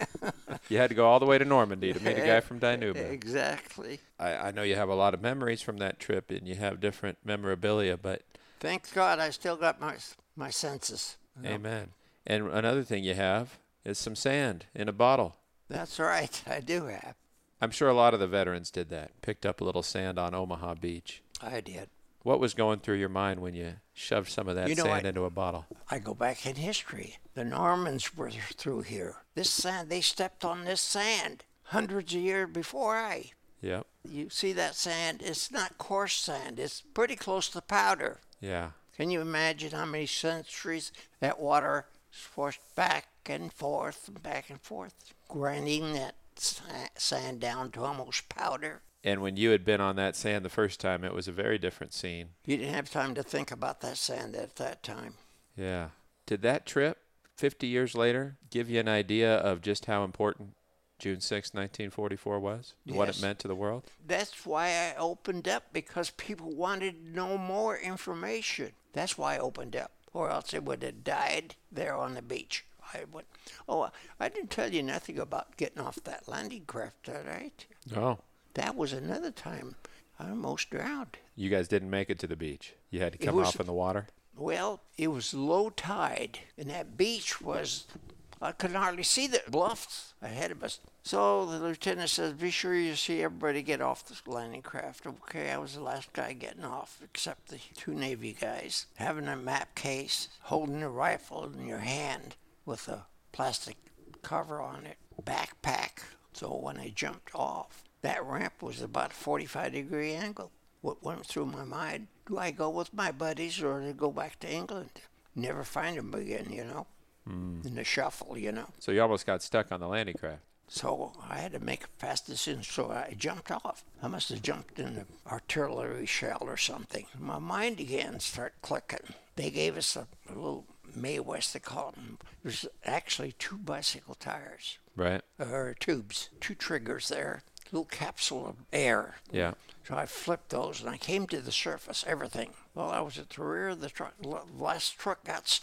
You had to go all the way to Normandy to meet a guy from Danuba. Exactly. I, I know you have a lot of memories from that trip, and you have different memorabilia, but Thank God I still got my my senses. you know. amen. And another thing you have is some sand in a bottle. That's right. I do have. I'm sure a lot of the veterans did that, picked up a little sand on Omaha Beach. I did. What was going through your mind when you shoved some of that You know, sand I- into a bottle? I go back in history. The Normans were through here. This sand, they stepped on this sand hundreds of years before I. Yep. You see that sand? It's not coarse sand. It's pretty close to powder. Yeah. Can you imagine how many centuries that water is forced back and forth and back and forth, grinding that sa- sand down to almost powder? And when you had been on that sand the first time, it was a very different scene. You didn't have time to think about that sand at that time. Yeah. Did that trip, fifty years later, give you an idea of just how important June sixth, nineteen forty-four was? What it Yes. meant to the world? That's why I opened up, because people wanted to know more information. That's why I opened up, or else they would have died there on the beach. I would. Oh, I didn't tell you nothing about getting off that landing craft, all right? Oh. That was another time I almost drowned. You guys didn't make it to the beach. You had to It come was- off in the water? Well, it was low tide, and that beach was, I could hardly see the bluffs ahead of us. So the lieutenant says, "Be sure you see everybody get off the landing craft." Okay, I was the last guy getting off, except the two Navy guys, having a map case, holding a rifle in your hand with a plastic cover on it, backpack. So when I jumped off, that ramp was about a forty-five degree angle. What went through my mind, do I go with my buddies or do I go back to England? Never find them again, you know, Mm. in the shuffle, you know. So you almost got stuck on the landing craft. So I had to make a fast decision, so I jumped off. I must have jumped in an artillery shell or something. My mind again started clicking. They gave us a, a little Mae West, they call them. There's actually two bicycle tires, Right? or tubes, two triggers there, little capsule of air. Yeah. So I flipped those and I came to the surface, everything. Well, I was at the rear of the truck. The last truck got stuck.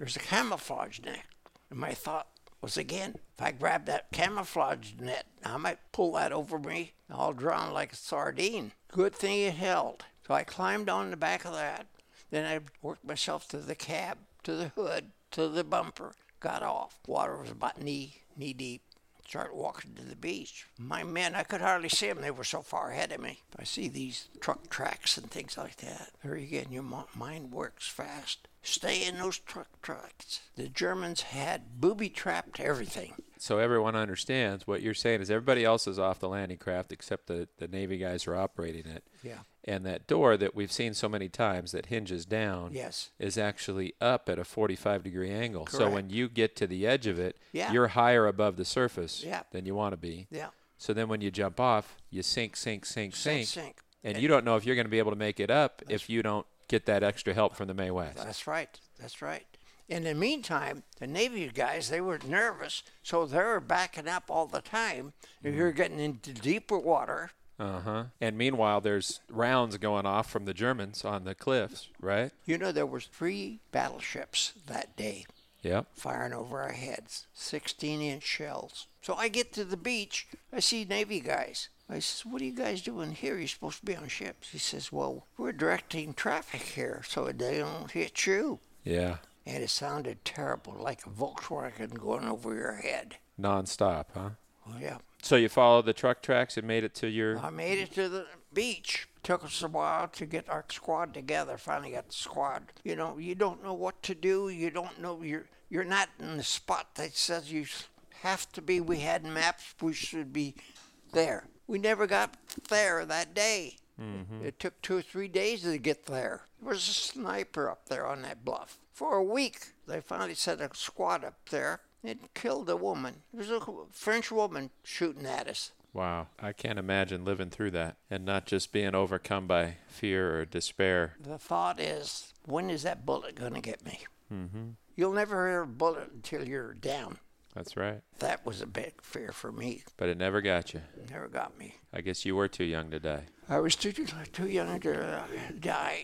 there's a camouflage net. And my thought was, again, if I grab that camouflage net, I might pull that over me. I'll drown like a sardine. Good thing it held. So I climbed on the back of that. Then I worked myself to the cab, to the hood, to the bumper. Got off. Water was about knee, knee deep. Started walking to the beach. My men, I could hardly see them. They were so far ahead of me. I see these truck tracks and things like that. There again, your mind works fast. Stay in those truck tracks. The Germans had booby-trapped everything. So everyone understands what you're saying is everybody else is off the landing craft except the, the Navy guys are operating it. Yeah. And that door that we've seen so many times that hinges down yes. is actually up at a forty-five degree angle. Correct. So when you get to the edge of it, yeah. you're higher above the surface yeah. than you want to be. Yeah. So then when you jump off, you sink, sink, sink, sink. sink. sink. And, and you don't know if you're going to be able to make it up if you don't get that extra help from the Mae West. That's right. That's right. In the meantime, the Navy guys, they were nervous, so they were backing up all the time. Mm. You're getting into deeper water. Uh-huh. And meanwhile, there's rounds going off from the Germans on the cliffs, right? You know, there was three battleships that day. Yep. Firing over our heads, sixteen-inch shells. So I get to the beach. I see Navy guys. I says, what are you guys doing here? You're supposed to be on ships. He says, well, we're directing traffic here so they don't hit you. Yeah. And it sounded terrible, like a Volkswagen going over your head. Non-stop, huh? Oh, yeah. So you followed the truck tracks and made it to your... I made it to the beach. Took us a while to get our squad together. Finally got the squad. You know, you don't know what to do. You don't know. You're, you're not in the spot that says you have to be. We had maps. We should be there. We never got there that day. Mm-hmm. It took two or three days to get there. There was a sniper up there on that bluff. For a week, they finally set a squad up there and killed a woman. There was a French woman shooting at us. Wow. I can't imagine living through that and not just being overcome by fear or despair. The thought is, when is that bullet going to get me? Mm-hmm. You'll never hear a bullet until you're down. That's right. That was a big fear for me. But it never got you. It never got me. I guess you were too young to die. I was too, too young to die.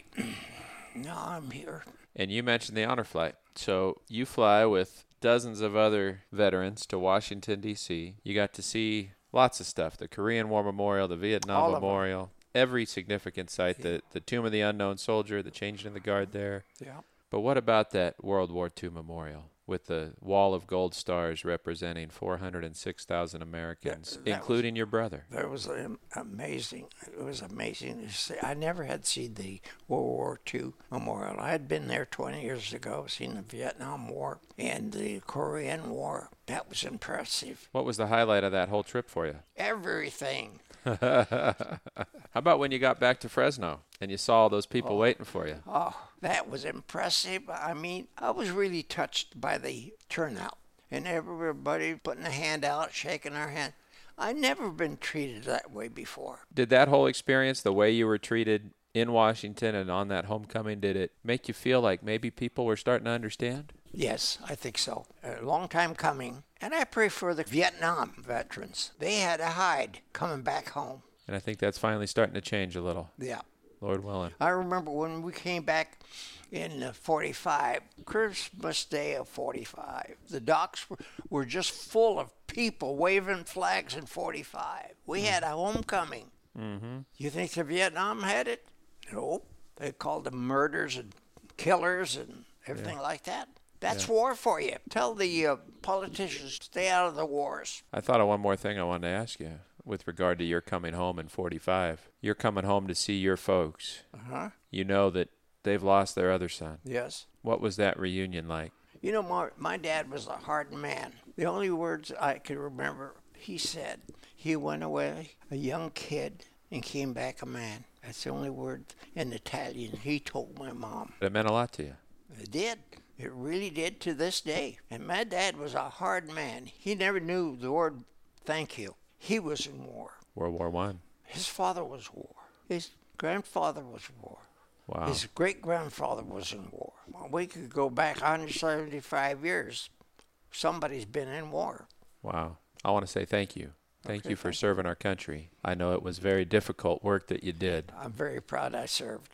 Now I'm here. And you mentioned the honor flight. So you fly with dozens of other veterans to Washington, D C You got to see lots of stuff. The Korean War Memorial, the Vietnam All Memorial, every significant site, Yeah. the, the Tomb of the Unknown Soldier, the changing of the guard there. Yeah. But what about that World War Two memorial with the wall of gold stars representing four hundred six thousand Americans, That- that including was- your brother? That was am- amazing. It was amazing to see. I never had seen the World War Two memorial. I had been there twenty years ago, seen the Vietnam War and the Korean War. That was impressive. What was the highlight of that whole trip for you? Everything. How about when you got back to Fresno and you saw all those people Oh. waiting for you? Oh, that was impressive. I mean, I was really touched by the turnout and everybody putting a hand out, shaking our hand. I've never been treated that way before. Did that whole experience, the way you were treated in Washington and on that homecoming, did it make you feel like maybe people were starting to understand? Yes, I think so. A long time coming. And I pray for the Vietnam veterans. They had to hide coming back home. And I think that's finally starting to change a little, Yeah. Lord willing. I remember when we came back in uh, forty-five, Christmas Day of forty-five, the docks were, were just full of people waving flags in forty-five. We had a homecoming. Mm-hmm. You think the Vietnam had it? Nope. They called them murders and killers and everything Yeah. like that. That's Yeah. war for you. Tell the uh, politicians, stay out of the wars. I thought of one more thing I wanted to ask you with regard to your coming home in forty-five. You're coming home to see your folks. Uh-huh. You know that they've lost their other son. Yes. What was that reunion like? You know, my, my dad was a hard man. The only words I could remember, he said, he went away a young kid and came back a man. That's the only word in Italian he told my mom. It meant a lot to you. It did. It really did to this day. And my dad was a hard man. He never knew the word thank you. He was in war. World War One. His father was war. His grandfather was war. Wow. His great-grandfather was in war. Well, we could go back one hundred seventy-five years. Somebody's been in war. Wow. I want to say thank you. Thank Okay, you for thank you. serving our country. I know it was very difficult work that you did. I'm very proud I served.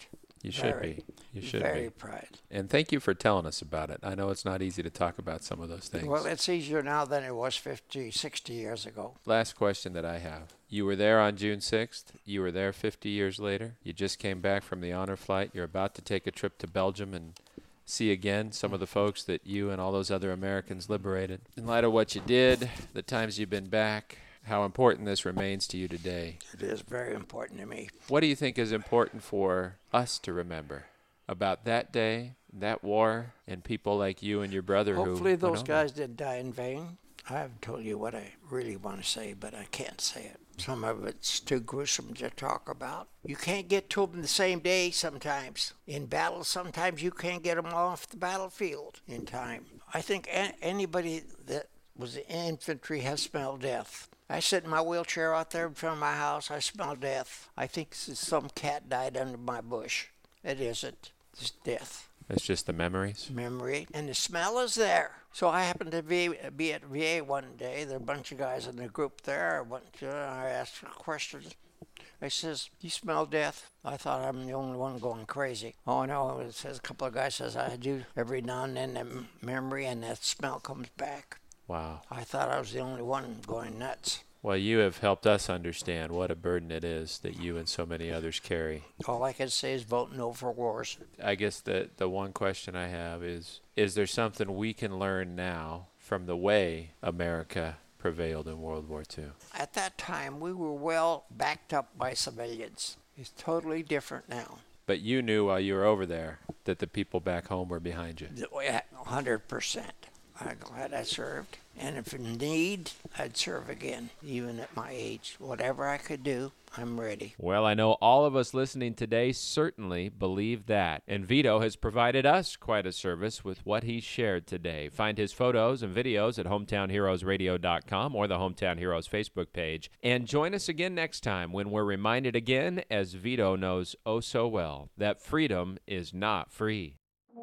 You should very, be. You should very be. proud. And thank you for telling us about it. I know it's not easy to talk about some of those things. Well, it's easier now than it was fifty, sixty years ago. Last question that I have. You were there on June sixth. You were there fifty years later. You just came back from the honor flight. You're about to take a trip to Belgium and see again some of the folks that you and all those other Americans liberated. In light of what you did, the times you've been back, how important this remains to you today. It is very important to me. What do you think is important for us to remember about that day, that war, and people like you and your brother who Hopefully went those over? guys didn't die in vain. I've told you what I really want to say, but I can't say it. Some of it's too gruesome to talk about. You can't get to them the same day sometimes. In battle, sometimes you can't get them off the battlefield in time. I think a- anybody that was in infantry has smelled death. I sit in my wheelchair out there in front of my house. I smell death. I think some cat died under my bush. It isn't. It's death. It's just the memories. Memory. And the smell is there. So I happened to be, be at V A one day. There were a bunch of guys in the group there. I went to, I asked questions. I says, "You smell death?" I thought I'm the only one going crazy. Oh, no. It says a couple of guys says, "I do every now and then, that memory and that smell comes back." Wow. I thought I was the only one going nuts. Well, you have helped us understand what a burden it is that you and so many others carry. All I can say is vote no for wars. I guess the, the one question I have is, is there something we can learn now from the way America prevailed in World War Two? At that time, we were well backed up by civilians. It's totally different now. But you knew while you were over there that the people back home were behind you. one hundred percent. I'm glad I served. And if in need, I'd serve again, even at my age. Whatever I could do, I'm ready. Well, I know all of us listening today certainly believe that. And Vito has provided us quite a service with what he shared today. Find his photos and videos at hometown heroes radio dot com or the Hometown Heroes Facebook page. And join us again next time when we're reminded again, as Vito knows oh so well, that freedom is not free.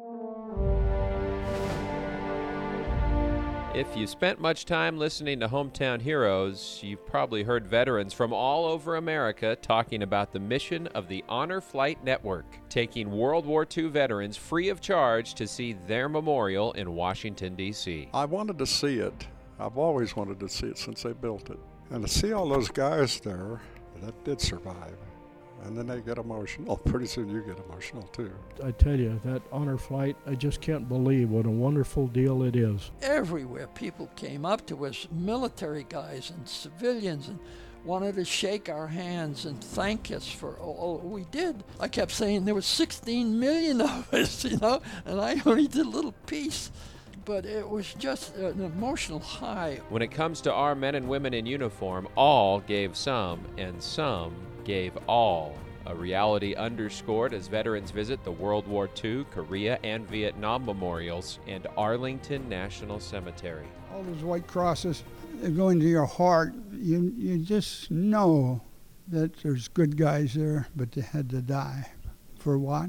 If you spent much time listening to Hometown Heroes, you've probably heard veterans from all over America talking about the mission of the Honor Flight Network, taking World War Two veterans free of charge to see their memorial in Washington, D C I wanted to see it. I've always wanted to see it since they built it. And to see all those guys there that did survive. And then they get emotional. Pretty soon you get emotional too. I tell you, that honor flight, I just can't believe what a wonderful deal it is. Everywhere people came up to us, military guys and civilians, and wanted to shake our hands and thank us for all we did. I kept saying there was sixteen million of us, you know, and I only did a little piece. But it was just an emotional high. When it comes to our men and women in uniform, all gave some, and some gave all. A reality underscored as veterans visit the World War Two, Korea, and Vietnam memorials and Arlington National Cemetery. All those white crosses, they go into your heart. You, you just know that there's good guys there, but they had to die. For what?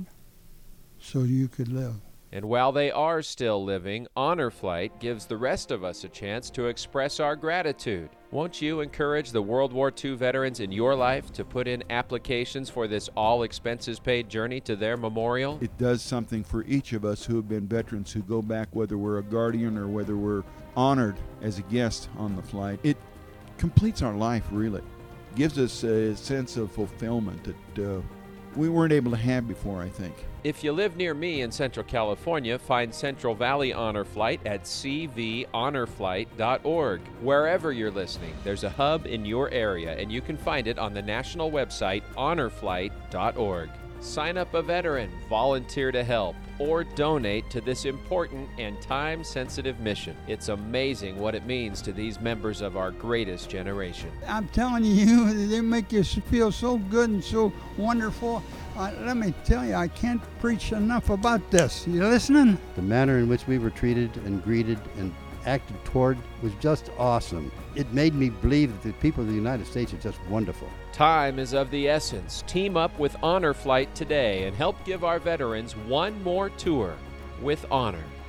So you could live. And while they are still living, Honor Flight gives the rest of us a chance to express our gratitude. Won't you encourage the World War Two veterans in your life to put in applications for this all-expenses-paid journey to their memorial? It does something for each of us who have been veterans who go back, whether we're a guardian or whether we're honored as a guest on the flight. It completes our life, really. Gives us a sense of fulfillment that uh, we weren't able to have before, I think. If you live near me in Central California, find Central Valley Honor Flight at c v honor flight dot org. Wherever you're listening, there's a hub in your area, and you can find it on the national website honor flight dot org. Sign up a veteran, volunteer to help, or donate to this important and time-sensitive mission. It's amazing what it means to these members of our greatest generation. I'm telling you, they make you feel so good and so wonderful. Uh, let me tell you, I can't preach enough about this. You listening? The manner in which we were treated and greeted and acted toward was just awesome. It made me believe that the people of the United States are just wonderful. Time is of the essence. Team up with Honor Flight today and help give our veterans one more tour with honor.